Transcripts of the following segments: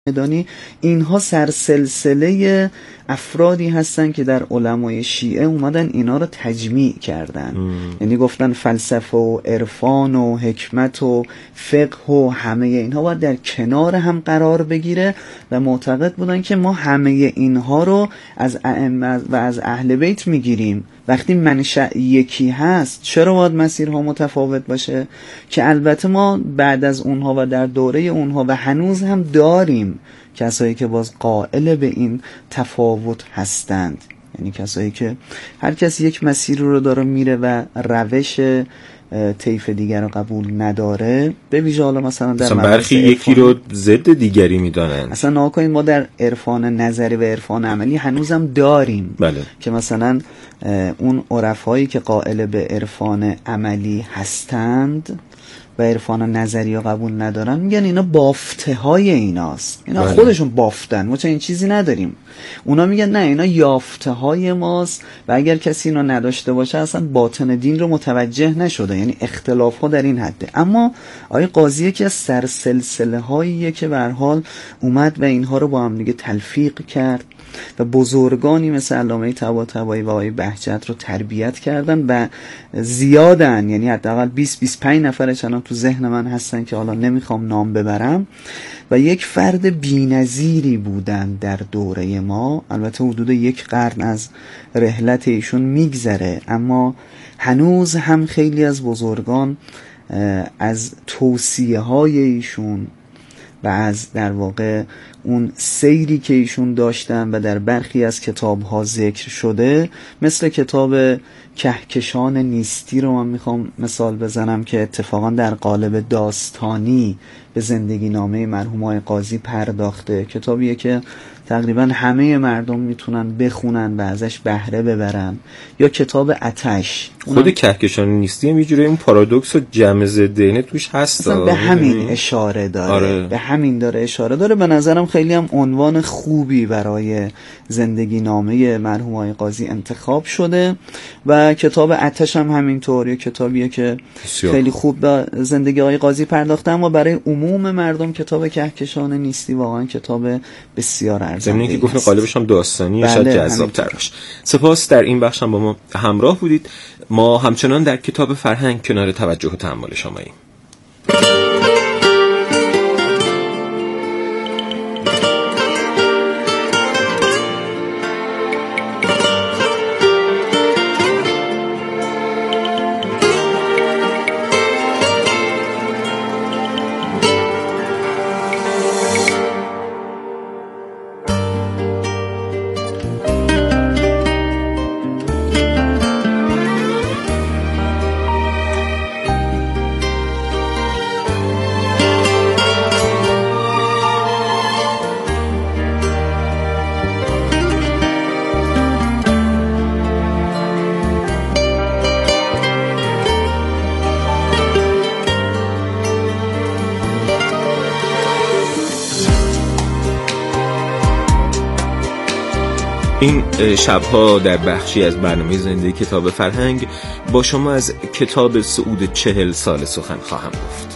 مدانی، اینها سرسلسله افرادی هستن که در علمای شیعه اومدن اینا رو تجمیع کردن. یعنی گفتن فلسفه و عرفان و حکمت و فقه و همه اینها باید در کنار هم قرار بگیره و معتقد بودن که ما همه اینها رو از ائمه و از اهل بیت میگیریم. وقتی منشأ یکی هست چرا باید مسیرها متفاوت باشه؟ که البته ما بعد از اونها و در دوره اونها و هنوز هم داریم کسایی که باز قائل به این تفاوت هستند، یعنی کسایی که هر کسی یک مسیر رو داره میره و روش طیف دیگر رو قبول نداره. به ویژه حالا مثلا در برخی یکی رو ضد دیگری میدانن. اصلا ناکنید ما در عرفان نظری و عرفان عملی هنوزم داریم. بله. که مثلا اون عرفایی که قائل به عرفان عملی هستند و عرفان نظری رو قبول ندارن میگن اینا بافته های ایناست، اینا بله. خودشون بافتن، ما چه این چیزی نداریم. اونا میگن نه اینا یافته های ماست و اگر کسی اینا نداشته باشه اصلا باطن دین رو متوجه نشده. یعنی اختلاف ها در این حده. اما آقای قاضی یکی از سرسلسله هاییه که به هر حال اومد و اینها رو با هم دیگه تلفیق کرد و بزرگانی مثل علامه طباطبایی و آقای بهجت رو تربیت کردن و زیادن، یعنی حداقل 20-25 نفر چنان تو ذهن من هستن که حالا نمیخوام نام ببرم و یک فرد بی‌نظیری بودن در دوره ما. البته حدود یک قرن از رحلت ایشون میگذره اما هنوز هم خیلی از بزرگان از توصیه های ایشون و از در واقع اون سیری که ایشون داشتن و در برخی از کتاب‌ها ذکر شده، مثل کتاب کهکشان نیستی رو من میخوام مثال بزنم که اتفاقا در قالب داستانی به زندگی نامه مرحوم آقای قاضی پرداخته. کتابیه که تقریبا همه مردم میتونن بخونن و ازش بهره ببرن. یا کتاب آتش، خود کهکشان نیستی هم یه جوری اون پارادوکس و جمع ضدینه توش هست، به همین اشاره داره. آره. به همین داره اشاره داره. به نظرم خیلی هم عنوان خوبی برای زندگی نامه مرحوم آقای قاضی انتخاب شده و کتاب آتش هم همینطور، یه کتابیه که خیلی خوب به زندگی آقای قاضی پرداخته، اما برای عموم مردم کتاب کهکشان نیستی واقعا کتاب بسیار ارزنده. زمینی که گفتم قالبش هم داستانی شاید جذاب‌تر باشه. سپاس در این بخش هم با ما همراه بودید. ما همچنان در کتاب فرهنگ کنار توجه و تأمل شماییم. این شبها در بخشی از برنامه زنده کتاب فرهنگ با شما از کتاب صعود 40 ساله سخن خواهم گفت.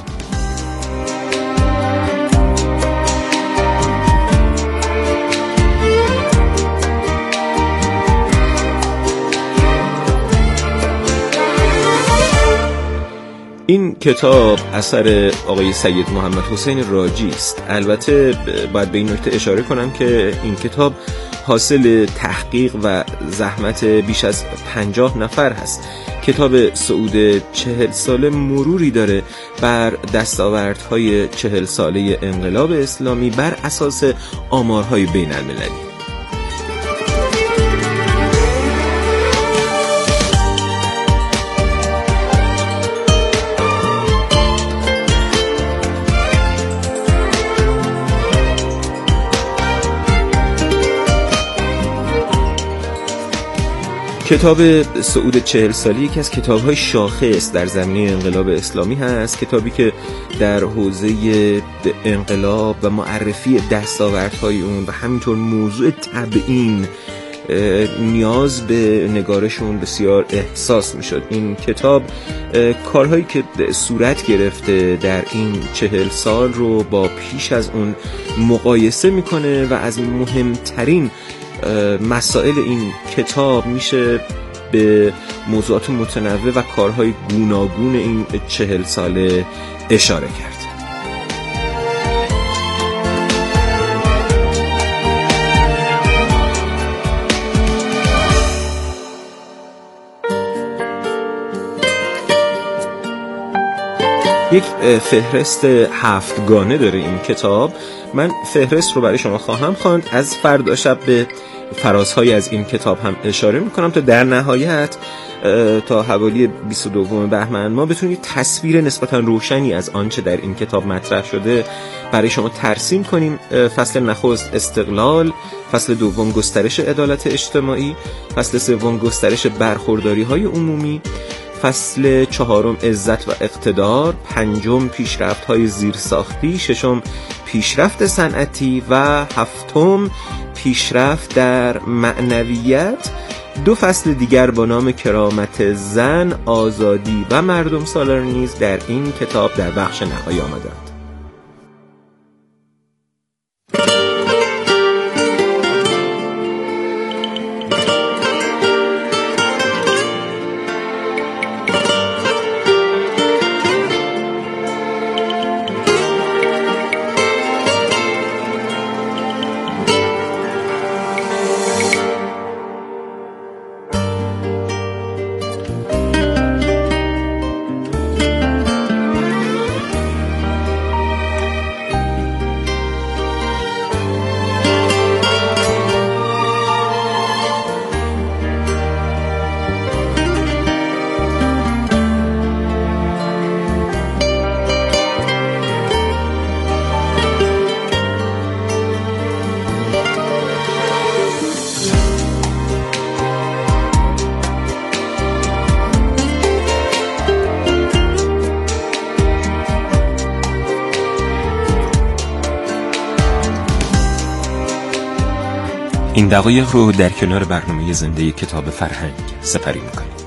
این کتاب اثر آقای سید محمد حسین راجی است. البته باید به این نکته اشاره کنم که این کتاب حاصل تحقیق و زحمت بیش از 50 نفر هست. کتاب صعود 40 ساله مروری داره بر دستاوردهای 40 ساله انقلاب اسلامی بر اساس آمارهای بین المللی. کتاب صعود 40 سالی یکی از کتاب‌های شاخص در زمینه انقلاب اسلامی هست. کتابی که در حوزه انقلاب و معرفی دستاوردهای اون و همینطور موضوع تبیین نیاز به نگارشون بسیار احساس میشد. این کتاب کارهایی که صورت گرفته در این 40 سال رو با پیش از اون مقایسه میکنه و از مهمترین مسائل این کتاب میشه به موضوعات متنوع و کارهای گوناگون این 40 ساله اشاره کرد. یک فهرست 7 گانه داره این کتاب. من فهرست رو برای شما خواهم خواند، از فردا شب به فرازهای از این کتاب هم اشاره میکنم تا در نهایت تا حوالی 22 بهمن ما بتونید تصویر نسبتا روشنی از آنچه در این کتاب مطرح شده برای شما ترسیم کنیم. فصل نخست استقلال، فصل دوم گسترش عدالت اجتماعی، فصل سوم گسترش برخورداری های عمومی، فصل چهارم عزت و اقتدار، پنجم پیشرفت های زیرساختی، ششم پیشرفت صنعتی و هفتم پیشرفت در معنویت. 2 فصل دیگر با نام کرامت زن، آزادی و مردم سالار نیز در این کتاب در بخش نهایی آمدند. این دقایق رو در کنار برنامه زنده کتاب فرهنگ سپری می‌کنید.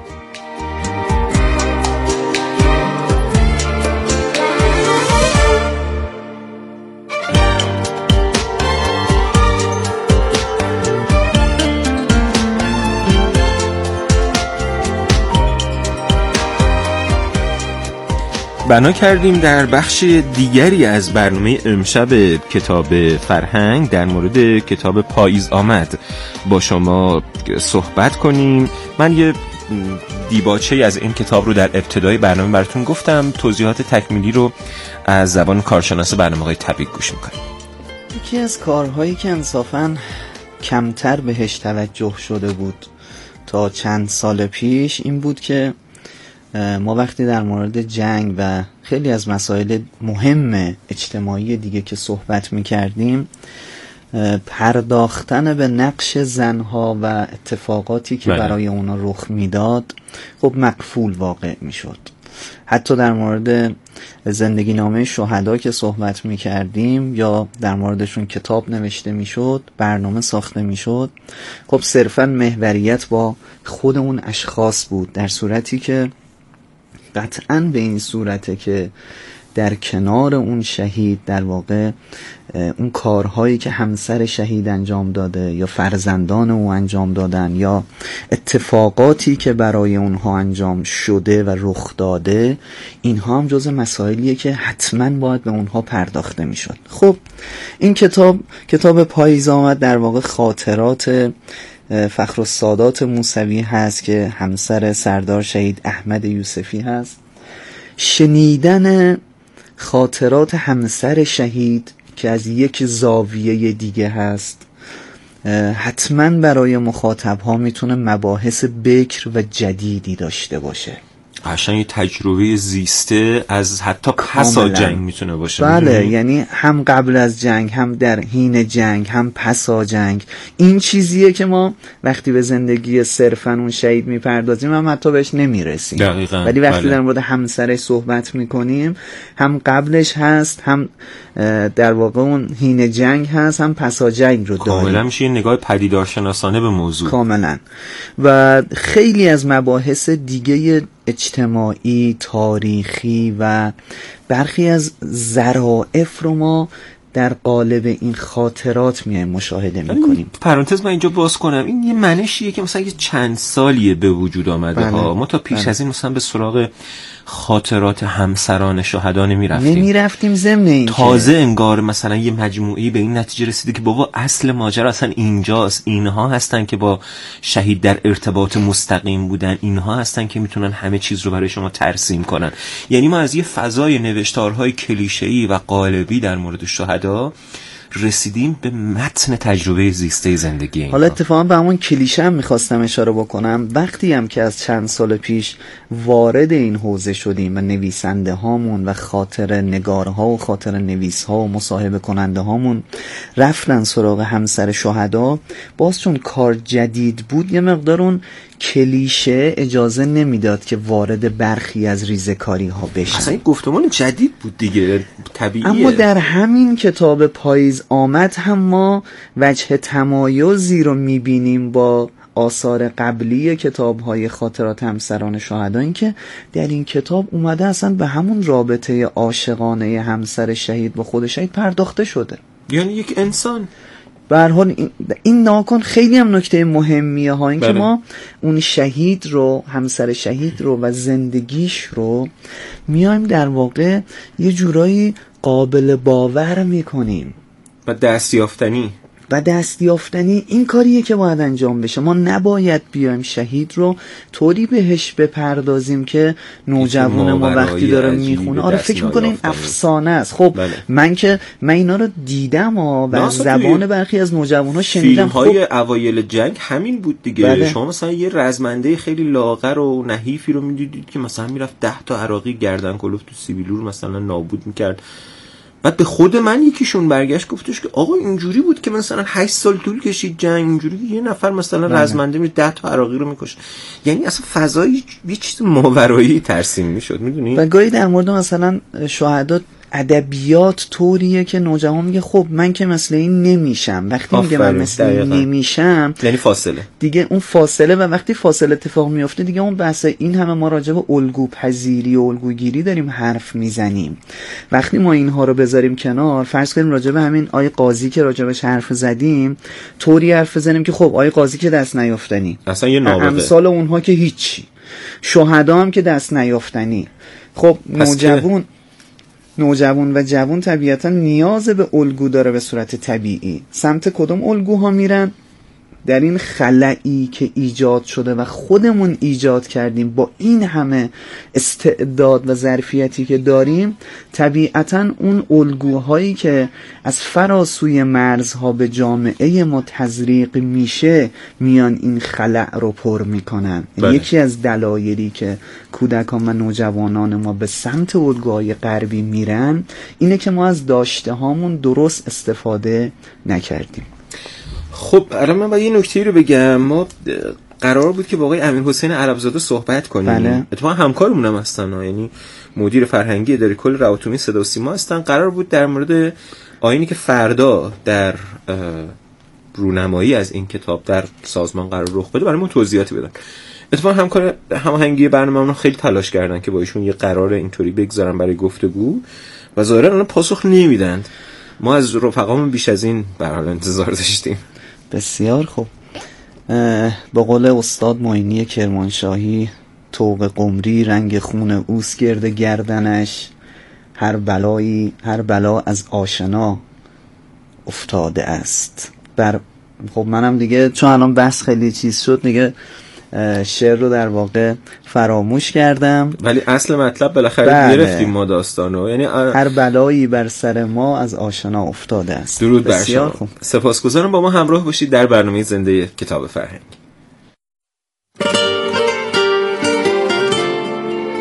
بنا کردیم در بخش دیگری از برنامه امشب کتاب فرهنگ در مورد کتاب پاییز آمد با شما صحبت کنیم. من یه دیباچه از این کتاب رو در ابتدای برنامه براتون گفتم، توضیحات تکمیلی رو از زبان کارشناس برنامه های طبیق گوش میکنیم. یکی از کارهایی که انصافاً کمتر بهش توجه شده بود تا چند سال پیش این بود که ما وقتی در مورد جنگ و خیلی از مسائل مهم اجتماعی دیگه که صحبت می‌کردیم، پرداختن به نقش زنها و اتفاقاتی که برای اونا رخ میداد خب مقفول واقع میشد. حتی در مورد زندگی نامه شهدا که صحبت می‌کردیم یا در موردشون کتاب نوشته میشد، برنامه ساخته میشد، خب صرفاً محوریت با خود اون اشخاص بود، در صورتی که قطعاً به این صورته که در کنار اون شهید در واقع اون کارهایی که همسر شهید انجام داده یا فرزندان او انجام دادن یا اتفاقاتی که برای اونها انجام شده و رخ داده، اینها هم جز مسائلیه که حتماً باید به اونها پرداخته میشد. خب این کتاب پاییز آمد در واقع خاطرات فخرالسادات موسوی هست که همسر سردار شهید احمد یوسفی هست. شنیدن خاطرات همسر شهید که از یک زاویه دیگه هست حتما برای مخاطب ها میتونه مباحث بکر و جدیدی داشته باشه. قشنگ تجربه زیسته از حتی پس از جنگ میتونه باشه. بله، یعنی هم قبل از جنگ، هم در حین جنگ، هم پس از جنگ. این چیزیه که ما وقتی به زندگی صرفاً اون شهید میپردازیم هم حتی بهش نمیرسیم. دقیقاً. ولی وقتی در مورد همسرش صحبت میکنیم، هم قبلش هست، هم در واقع اون حین جنگ هست، هم پس از جنگ رو داریم. کاملا میشه یه نگاه پدیدارشناسانه به موضوع. کاملا. و خیلی از مباحث دیگه اجتماعی، تاریخی و برخی از ظرافت رو ما در قالب این خاطرات میایم مشاهده میکنیم. پرانتز من اینجا باز کنم، این یه منشیه که مثلا یه چند سالیه به وجود آمده ها. ما تا پیش از این مثلا به سراغ خاطرات همسران شهدا نمیرفتیم ضمن این تازه انگار مثلا یه مجموعه‌ای به این نتیجه رسیده که بابا اصل ماجرا اصلا اینجاست، اینها هستن که با شهید در ارتباط مستقیم بودن، اینها هستن که میتونن همه چیز رو برای شما ترسیم کنن. یعنی ما از یه فضای نوشتارهای کلیشه‌ای و قالبی در مورد شهدا رسیدیم به متن تجربه زیسته زندگی اینها. حالا اتفاقا به همون کلیشه هم میخواستم اشاره بکنم. وقتی هم که از چند سال پیش وارد این حوزه شدیم و نویسنده هامون و خاطر نگارها و خاطر نویس ها و مصاحبه کننده هامون رفتن سراغ همسر شهدا، باز چون کار جدید بود یه مقدار اون کلیشه اجازه نمیداد که وارد برخی از ریزه‌کاری ها بشن. اصلا این گفتمان جدید بود دیگه، طبیعیه. اما در همین کتاب پاییز آمد هم ما وجه تمایزی رو میبینیم با آثار قبلی کتاب‌های خاطرات همسران شهدا، این که در این کتاب اومده اصلا به همون رابطه عاشقانه همسر شهید با خود شهید پرداخته شده. یعنی یک انسان به هر حال این ناکن خیلی هم نکته مهمیه ها، این که ما اون شهید رو، همسر شهید رو و زندگیش رو میایم در واقع یه جورایی قابل باور میکنیم و دستیافتنی. این کاریه که باید انجام بشه. ما نباید بیایم شهید رو طوری بهش بپردازیم که نوجوان ما وقتی داره میخونه آره فکر میکنه این افسانه است. خب من اینا رو دیدم و از زبان برخی از نوجوان‌ها شنیدم. فیلم‌های اوایل جنگ همین بود دیگه. شما مثلا یه رزمنده خیلی لاغر و نحیفی رو میدیدید که مثلا میرفت 10 تا عراقی گردن کلفت تو سیبیلو رو مثلا نابود میکرد. بعد به خود من یکیشون برگشت گفتش که آقا اینجوری بود که مثلا 8 سال طول کشید جنگ، اینجوری یه نفر مثلا رزمنده می 10 تا عراقی رو میکشه. یعنی اصلا فضای یه چیز ماورایی ترسیم میشد، میدونی؟ و گاهی در مورد مثلا شهدا ادبیات طوریه که نوجوان میگه خب من که مثل این نمیشم. وقتی میگه من مثل این نمیشم یعنی فاصله دیگه، اون فاصله، و وقتی فاصله اتفاق میفته دیگه اون بحث این همه ما راجع به الگو پذیری و الگوگیری داریم حرف میزنیم. وقتی ما اینها رو بذاریم کنار، فرض کنیم راجع به همین آی قاضی که راجع بهش حرف زدیم طوری حرف بزنیم که خب آی قاضی که دست نیافتنی، اصلا یه نابغه، امثال اونها که هیچی، شهدا هم که دست نیافتنی. خب نوجوان و جوان طبیعتا نیاز به الگو داره به صورت طبیعی. سمت کدوم الگوها میرن؟ در این خلایی که ایجاد شده و خودمون ایجاد کردیم با این همه استعداد و ظرفیتی که داریم، طبیعتا اون الگوهایی که از فراسوی مرزها به جامعه ما تزریق میشه میان این خلأ رو پر میکنن. یکی از دلایلی که کودکان و نوجوانان ما به سمت الگوهای غربی میرن اینه که ما از داشته هامون درست استفاده نکردیم. خب الان من باید یه نکته رو بگم. ما قرار بود که با آقای امیرحسین عربزاده صحبت کنیم. بله. اتفاقا همکارمون هم هستن، یعنی مدیر فرهنگی اداره کل روابط عمومی صدا و سیما هستن. قرار بود در مورد آیینی که فردا در رونمایی از این کتاب در سازمان قرار رخ بده برامون توضیحاتی بدن. اتفاقا همکار هماهنگی برنامه‌مون خیلی تلاش کردن که با ایشون یه قرار اینطوری بگذارن برای گفتگو و ظاهرا الان پاسخ نمیدن. ما از رفقامون بیش از این به حال انتظار داشتیم. بسیار خوب. با قول استاد معینی کرمانشاهی، طوق قمری رنگ خون اوست گرد گردنش، هر بلا از آشنا افتاده است. خب منم دیگه چون الان بحث خیلی چیز شد دیگه شعر رو در واقع فراموش کردم، ولی اصل مطلب بالاخره گرفتیم ما داستانو. یعنی هر بلایی بر سر ما از آشنا افتاده است. درود بر شما. سپاسگزارم با ما همراه باشید در برنامه زنده کتاب فرهنگ.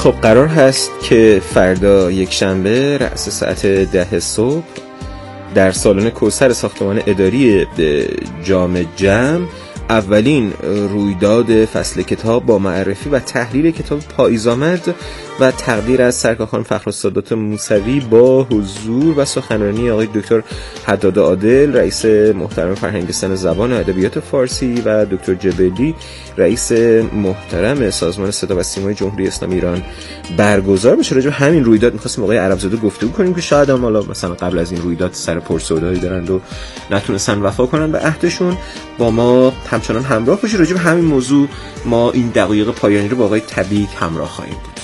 خب قرار هست که فردا یک شنبه رأس ساعت 10 صبح در سالن کوثر ساختمان اداری جام جم اولین رویداد فصل کتاب با معرفی و تحلیل کتاب پاییز آمد و تقدیر از سرکار خانم فخرالسادات موسوی با حضور و سخنرانی آقای دکتر حداد عادل رئیس محترم فرهنگستان زبان و ادبیات فارسی و دکتر جبلی رئیس محترم سازمان صدا و سیمای جمهوری اسلامی ایران برگزار بشه. راجع به همین رویداد می‌خواستیم آقای عربزاده گفتگو کنیم که شاید هم حالا مثلا قبل از این رویداد سر پرسودایی دارن و نتونستن وفا کنن به عهدشون. با ما همچنان همراه باشید. راجع به همین موضوع ما این دقایق پایانی رو با آقای تبیک همراه خواهیم بود.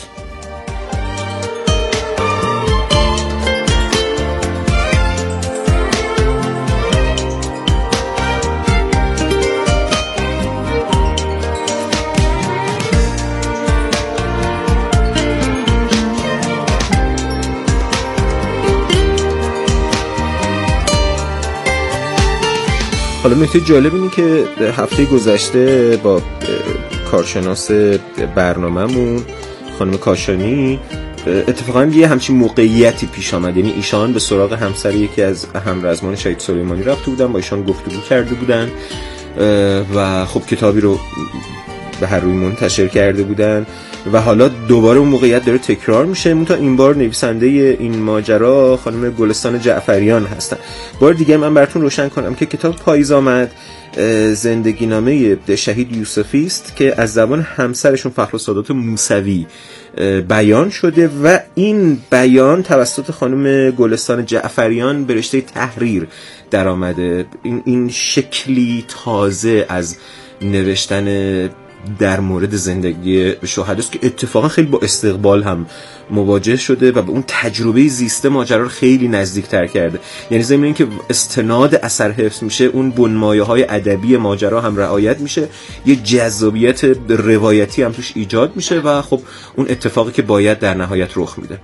حالا نکته جالب اینه که هفته گذشته با کارشناس برنامه‌مون خانم کاشانی اتفاقا یه همچین موقعیتی پیش آمد. یعنی ایشان به سراغ همسر یکی از همرزمان شهید سلیمانی رفته بودن، با ایشان گفتگو کرده بودن و خب کتابی رو به هر روی منتشر کرده بودن و حالا دوباره اون موقعیت داره تکرار میشه. منتها این بار نویسنده این ماجرا خانم گلستان جعفریان هستن. بار دیگه من براتون روشن کنم که کتاب پاییز آمد زندگی نامه شهید یوسفی است که از زبان همسرشون فخرالسادات موسوی بیان شده و این بیان توسط خانم گلستان جعفریان به رشته تحریر در آمده. این شکلی تازه از نوشتن در مورد زندگی شهداست که اتفاقا خیلی با استقبال هم مواجه شده و به اون تجربه زیسته ماجرا رو خیلی نزدیک‌تر کرده. یعنی ضمن اینکه استناد اثر حفظ میشه، اون بنمایه‌های ادبی ماجرا هم رعایت میشه، یه جذابیت روایتی هم توش ایجاد میشه و خب اون اتفاقی که باید در نهایت رخ میده.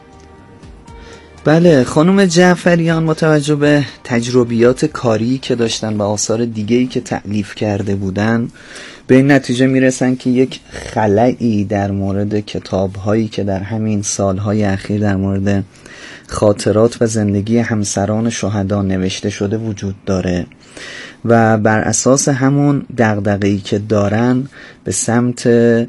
بله، خانم جعفریان متوجه به تجربیات کاری که داشتن و آثار دیگه‌ای که تألیف کرده بودن به این نتیجه میرسن که یک خلایی در مورد کتاب‌هایی که در همین سالهای اخیر در مورد خاطرات و زندگی همسران شهدا نوشته شده وجود داره و بر اساس همون دغدغه‌ای که دارن به سمت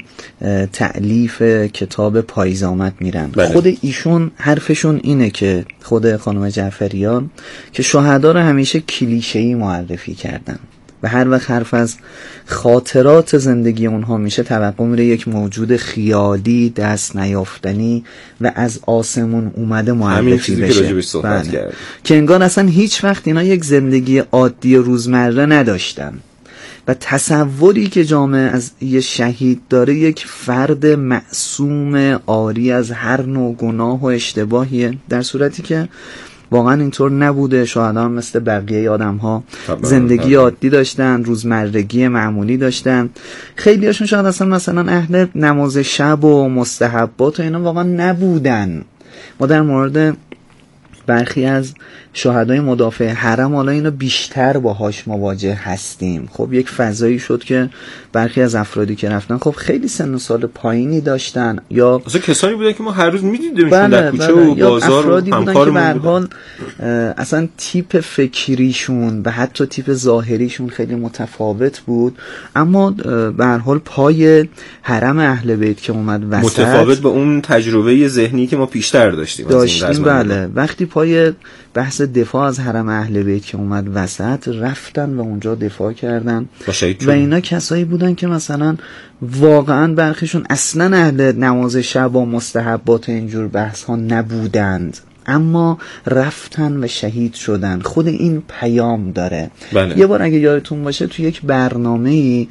تألیف کتاب پاییز آمد میرن. بله. خود ایشون حرفشون اینه که خود خانم جعفریان که شهدا رو همیشه کلیشه‌ای معرفی کردن و هر وقت حرف از خاطرات زندگی اونها میشه توقع میره یک موجود خیالی دست نیافتنی و از آسمون اومده معرفی بشه. بله. که انگار اصلا هیچ وقت اینا یک زندگی عادی روزمره نداشتن و تصوری که جامعه از یه شهید داره یک فرد معصوم عاری از هر نوع گناه و اشتباهیه، در صورتی که واقعا اینطور نبوده. شهدا هم مثل بقیه آدم‌ها زندگی عادی داشتن، روزمرگی معمولی داشتن. خیلی هاشون شاید اصلا مثلا اهل نماز شب و مستحبات و اینا واقعا نبودن. ما در مورد برخی از شهدای مدافع حرم حالا اینو بیشتر باهاش مواجه هستیم. خب یک فضایی شد که برخی از افرادی که رفتن خب خیلی سن و سال پایینی داشتن یا اصلا کسانی بودن که ما هر روز می‌دیدیمشون در کوچه و بازار و همکارمون به هر حال اصلا تیپ فکریشون و حتی تیپ ظاهریشون خیلی متفاوت بود، اما به هر حال پای حرم اهل بیت که اومد وسط متفاوت با اون تجربه ذهنی که ما پیشتر داشتیم. بله، وقتی پای بحث دفاع از حرم اهل بیت که اومد وسط رفتن و اونجا دفاع کردن و اینا کسایی بودن که مثلا واقعا برخیشون اصلا اهل نماز شب و مستحبات اینجور بحث ها نبودند، اما رفتن و شهید شدن. خود این پیام داره. بله. یه بار اگه یادتون باشه تو یک برنامه‌ای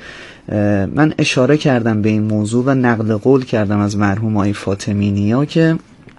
من اشاره کردم به این موضوع و نقل قول کردم از مرحوم آقای فاطمی که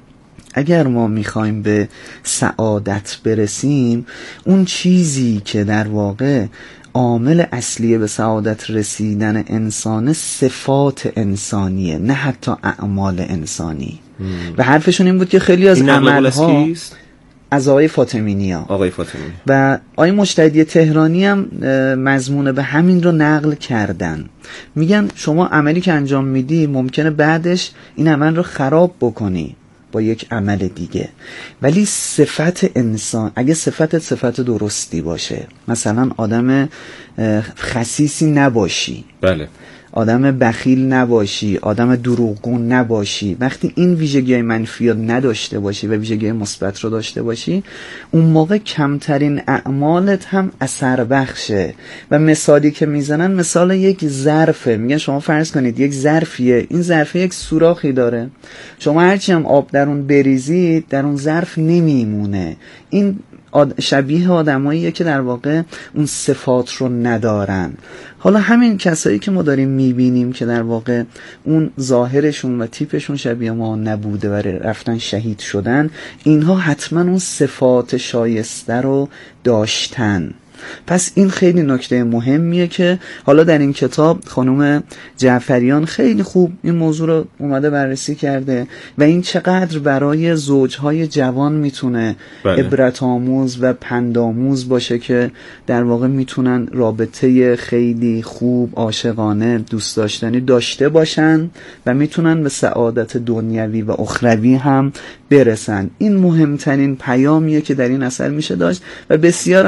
اگر ما میخوایم به سعادت برسیم، اون چیزی که در واقع عامل اصلی به سعادت رسیدن انسان صفات انسانیه، نه حتی اعمال انسانی. و حرفشون این بود که خیلی از عملها از آقای فاطمی و آقای مجتهدی تهرانی هم مضمون به همین رو نقل کردن. میگن شما عملی که انجام میدی ممکنه بعدش این عمل رو خراب بکنی با یک عمل دیگه، ولی صفت انسان اگه صفت درستی باشه، مثلا آدم خسیسی نباشی، بله، آدم بخیل نباشی، آدم دروغگو نباشی، وقتی این ویژگی‌های منفی رو نداشته باشی و ویژگی‌های مثبت رو داشته باشی، اون موقع کمترین اعمالت هم اثر بخشه. و مثالی که میزنن مثال یک ظرفه، میگن شما فرض کنید یک ظرفیه، این ظرف یک سوراخی داره، شما هرچی هم آب در اون بریزید در اون ظرف نمیمونه. این شبیه آدماییه که در واقع اون صفات رو ندارن. حالا همین کسایی که ما داریم میبینیم که در واقع اون ظاهرشون و تیپشون شبیه ما نبوده و رفتن شهید شدن، اینها حتما اون صفات شایسته رو داشتن. پس این خیلی نکته مهمیه که حالا در این کتاب خانم جعفریان خیلی خوب این موضوع رو اومده بررسی کرده و این چقدر برای زوجهای جوان میتونه عبرت آموز و پندآموز باشه که در واقع میتونن رابطه خیلی خوب، عاشقانه، دوست داشتنی داشته باشن و میتونن به سعادت دنیوی و اخروی هم برسن. این مهمترین پیامیه که در این اثر میشه داشت و بسیار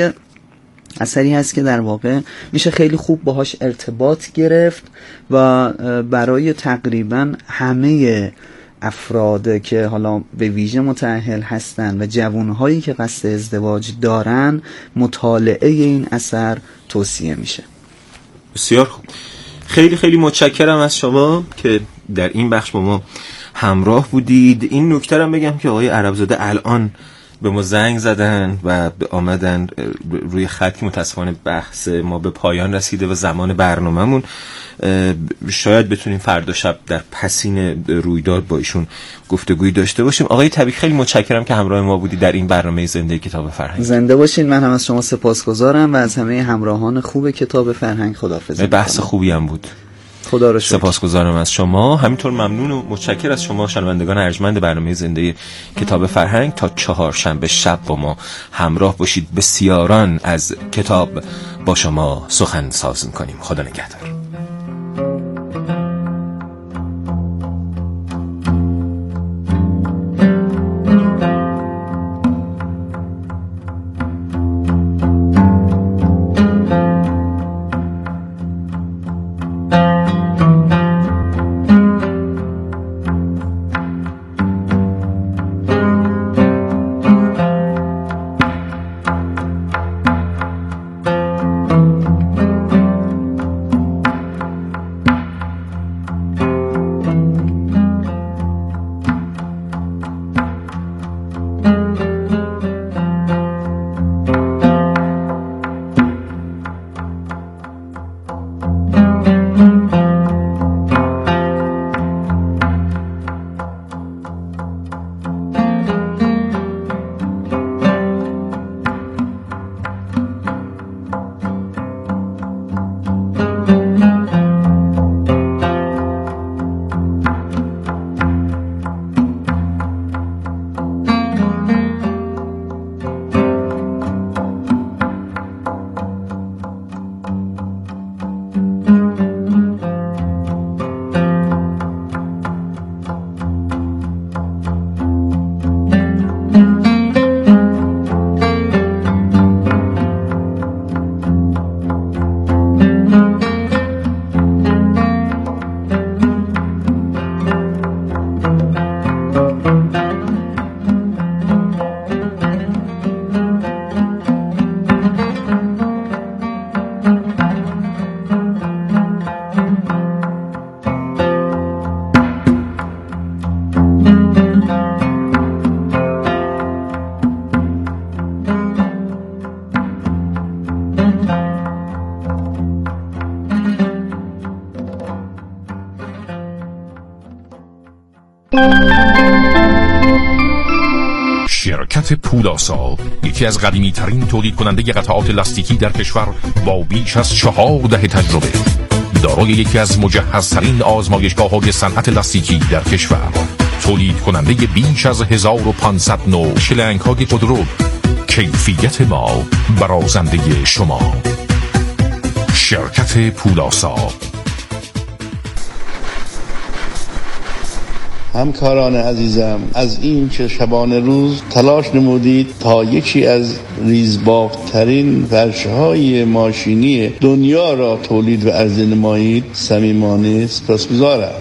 اثری هست که در واقع میشه خیلی خوب باهاش ارتباط گرفت و برای تقریبا همه افراد که حالا به ویژه متأهل هستن و جوانهایی که قصد ازدواج دارن مطالعه این اثر توصیه میشه. بسیار خوب، خیلی خیلی متشکرم از شما که در این بخش با ما همراه بودید. این نکته رو بگم که آقای عربزاده الان به ما زنگ زدن و آمدن روی خط که متاسفانه بحث ما به پایان رسیده و زمان برنامه‌مون، شاید بتونیم فردا شب در پسین رویداد با ایشون گفتگویی داشته باشیم. آقای طبیعی خیلی متشکرم که همراه ما بودید در این برنامه زنده کتاب فرهنگ. زنده باشین. من هم از شما سپاسگزارم و از همه همراهان خوب کتاب فرهنگ خداحافظی. بحث خوبی هم بود. خدا رو شکر. سپاسگزارم از شما. همینطور ممنون و متشکر از شما شنوندگان ارجمند برنامه زنده کتاب فرهنگ. تا چهارشنبه شب با ما همراه باشید. بسیاران از کتاب با شما سخن ساز می‌کنیم. خدا نگهدار. شرکت پولاسا، یکی از قدیمی ترین تولید کننده قطعات لاستیکی در کشور با بیش از 4 دهه تجربه، دارای یکی از مجهزترین آزمایشگاه‌های صنعت لاستیکی در کشور، تولید کننده بیش از 1500 نوع شلنگ‌های خودرو. کیفیت ما برازنده شما. شرکت پولاسا. همکاران عزیزم، از این که شبانه روز تلاش نمودید تا یکی از ریزباف‌ترین فرش‌های ماشینی دنیا را تولید و عرضه نمایید، صمیمانه سپاسگزارم.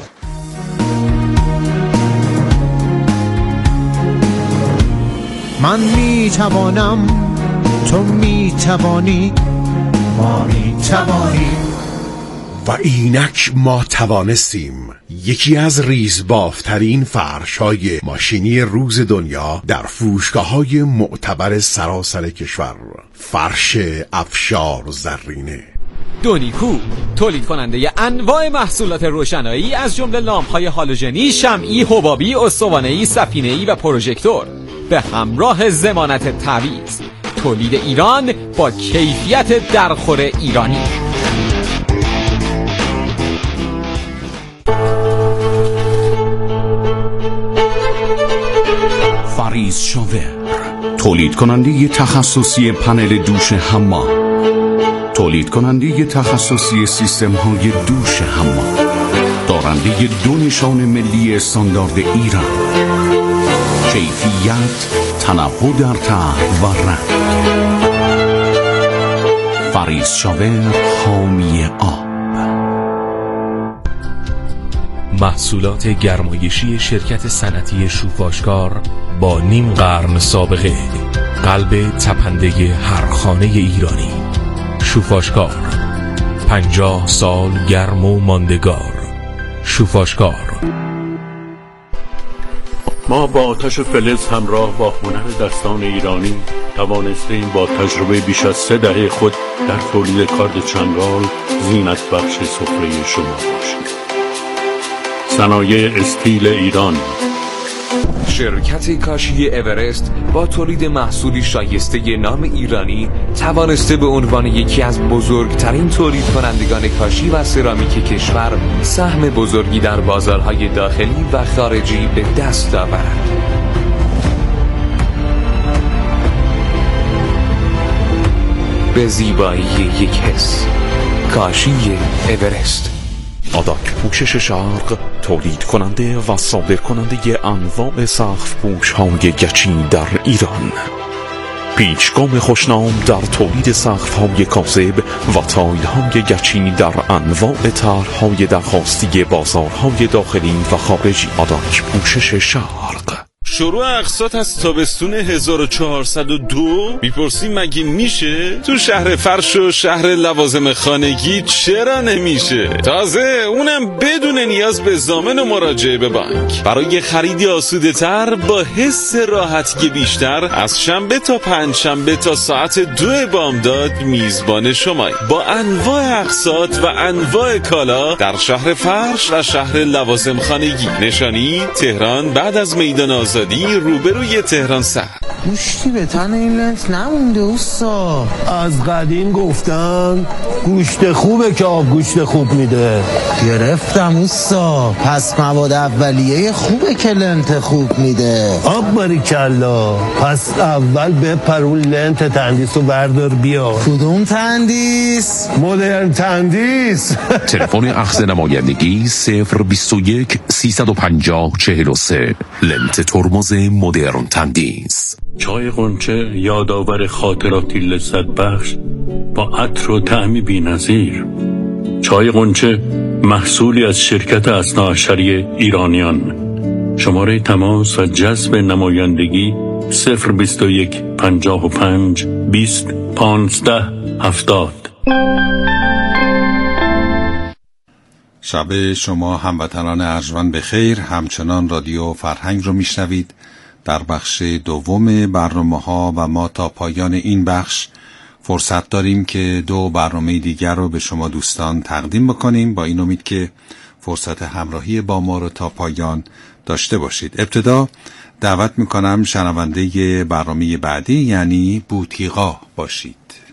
من میتوانم، تو میتوانی، ما میتوانیم و اینک ما توانستیم یکی از ریزبافترین فرش‌های ماشینی روز دنیا در فروشگاه‌های معتبر سراسر کشور، فرش افشار زرینه. دونیکو تولید کننده انواع محصولات روشنایی از جمله لامپ‌های هالوژنی، شمعی، حبابی، استوانه‌ای، سفینه‌ای و پروژکتور به همراه ضمانت تعویض. تولید ایران با کیفیت درخور ایرانی. فریز شاور تولید کننده تخصصی پنل دوش حمام، تولید کننده تخصصی سیستم های دوش حمام، دارنده 2 نشان ملی استاندارد ایران. کیفیت، تنوع در طعم و رنگ. فریز شاور، حامی آب. محصولات گرمایشی شرکت صنعتی شوفاشکار با نیم قرن سابقه، قلب تپنده هر خانه ایرانی. شوفاشکار، 50 سال گرم و ماندگار. شوفاشکار. ما با آتش و فلز همراه با هنر دستان ایرانی توانستیم با تجربه بیش از 3 دهه خود در تولید کارد چنگال زینت بخش سفره شما باشیم. صنایع استیل ایران. شرکت کاشی اورست با تولید محصولی شایسته نام ایرانی توانسته به عنوان یکی از بزرگترین تولید کنندگان کاشی و سرامیک کشور سهم بزرگی در بازارهای داخلی و خارجی به دست آورد. به زیبایی یک حس. کاشی اورست. آداک پوشش شرق تولید کننده و صادر کننده انواع سقف پوش های گچی در ایران. پیچگام خوشنام در تولید سقف های کاذب و تایل های گچی در انواع طرح‌های درخواستی بازارهای داخلی و خارجی. آداک پوشش شرق. شروع اقساط از تابستون 1402 میپرسی مگه میشه؟ تو شهر فرش و شهر لوازم خانگی چرا نمیشه؟ تازه اونم بدون نیاز به ضامن و مراجعه به بانک. برای خریدی آسوده تر با حس راحتی بیشتر از شنبه تا پنجشنبه تا ساعت 2 بامداد میزبان شمایی با انواع اقساط و انواع کالا در شهر فرش و شهر لوازم خانگی. نشانی تهران بعد از میدان آزادی روبروی تهران سر. گوشتی به تن این لنت نمونده اوستا. از قدیم گفتن گوشت خوبه که آب گوشت خوب میده. گرفتم اوستا. پس مواد اولیه خوبه که لنت خوب میده. آب باریکلا. پس اول بپر اون لنت تندیس رو بردار بیا. کدوم تندیس؟ مدرن تندیس. تلفن اخذ نمایندگی 021 350 43. لنت ترمز مدرن تندیس. چای غنچه یادآور خاطراتی لذت بخش با عطر و طعمی بی‌نظیر. چای غنچه محصولی از شرکت اثناعشری ایرانیان. شماره تماس و جذب نمایندگی 021 55 20 15 70. شب شما هموطنان ارجمند بخیر. همچنان رادیو فرهنگ رو میشنوید در بخش دوم برنامه‌ها و ما تا پایان این بخش فرصت داریم که 2 برنامه دیگر رو به شما دوستان تقدیم بکنیم با این امید که فرصت همراهی با ما رو تا پایان داشته باشید. ابتدا دعوت میکنم شنونده برنامه بعدی یعنی بوتیقا باشید.